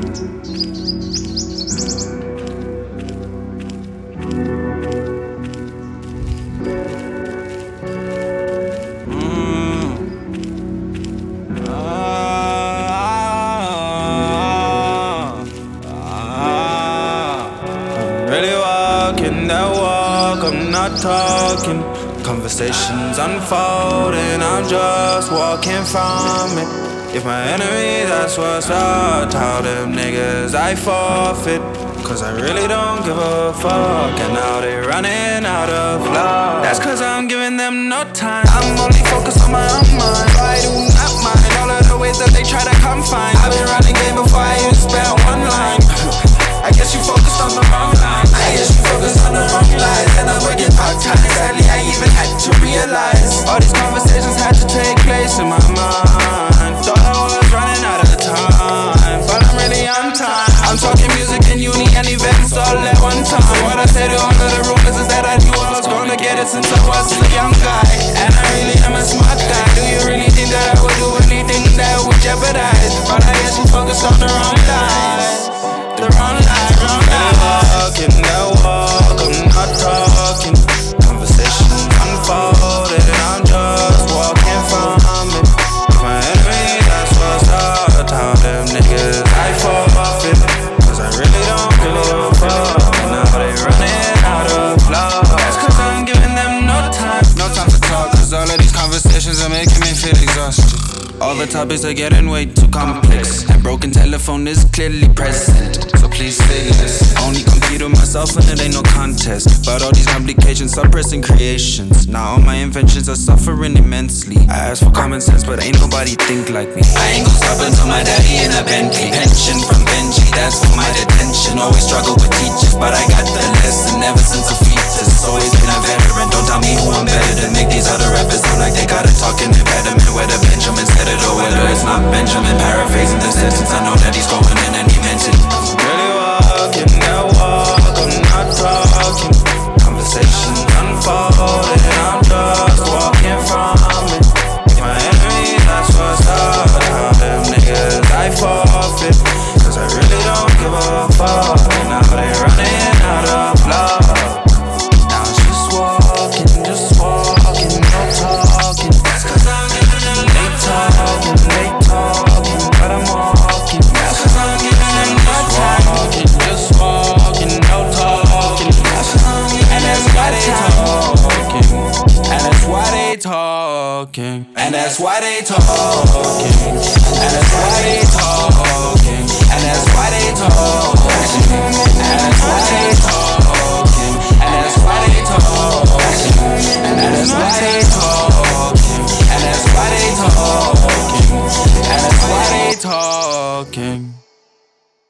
Really walking that walk, I'm not talking. Conversations unfolding, I'm just walking from it. If my enemies ask what's up, tell them niggas I forfeit. Cause I really don't give a fuck, and now they running out of love. That's cause I'm giving them no time. I'm only focused on my own mind. I do not mind all of the ways that they try to confine. I've been running game before I even spent one line. I guess you focused on the wrong line. I guess you focused on the wrong lies, and I'm working part-time. Sadly, I even had to realize all these conversations had to take place in my mind. Thought I was running out of time, but I'm really on time. I'm talking music in uni and events all at one time. What I say to all of the rumors is that I knew I was gonna get it since I was a young guy. And I really am a smart guy. Do you really think that I would do anything that would jeopardize? But I guess you focused on the wrong lies. The wrong line, wrong line. Walking that walk, I'm not talking. Conversations unfolded, I'm just walking from it. If my enemies ask what's up, tell them niggas I forfeit. Cause I really don't give a fuck, and now they running out of love. That's cause I'm giving them no time to talk. Cause all of these conversations are making me feel exhausted. All the topics are getting way too complex, and broken telephone is clearly present. So please say this. Only compete with myself and it ain't no contest. But all these complications suppressing creations. Now all my inventions are suffering immensely. I ask for common sense, but ain't nobody think like me. I ain't gon' stop until my daddy in a Bentley. Pension from Benji, that's for my detention. Always struggle with teachers, but I got the lesson ever since a fetus. Always been a veteran, don't tell me who I'm better than. Make these other rappers sound like they got a talking impediment. Where the Benjamin said it, or whether it's not Benjamin. Paraphrasing the sentence, I know that he's going in and he meant it. Really walking that walk, I'm not talking. Conversations unfolding, I'm just walking from it. If my enemies ask what's up, tell them niggas I forfeit. Cause I really don't give a fuck, and now they running out of love. Now it's just walking, no talking. That's cause I'm giving them they talking, but I'm walking. That's cause I'm giving them no talking, just walking, no talking. And that's why they talking, and that's why they talking, and that's why they talking, and that's why they talking, and that's why they talking, and that's why they talking, and that's why they talking, and that's why they talking, and that's why they talking, and that's why they talking.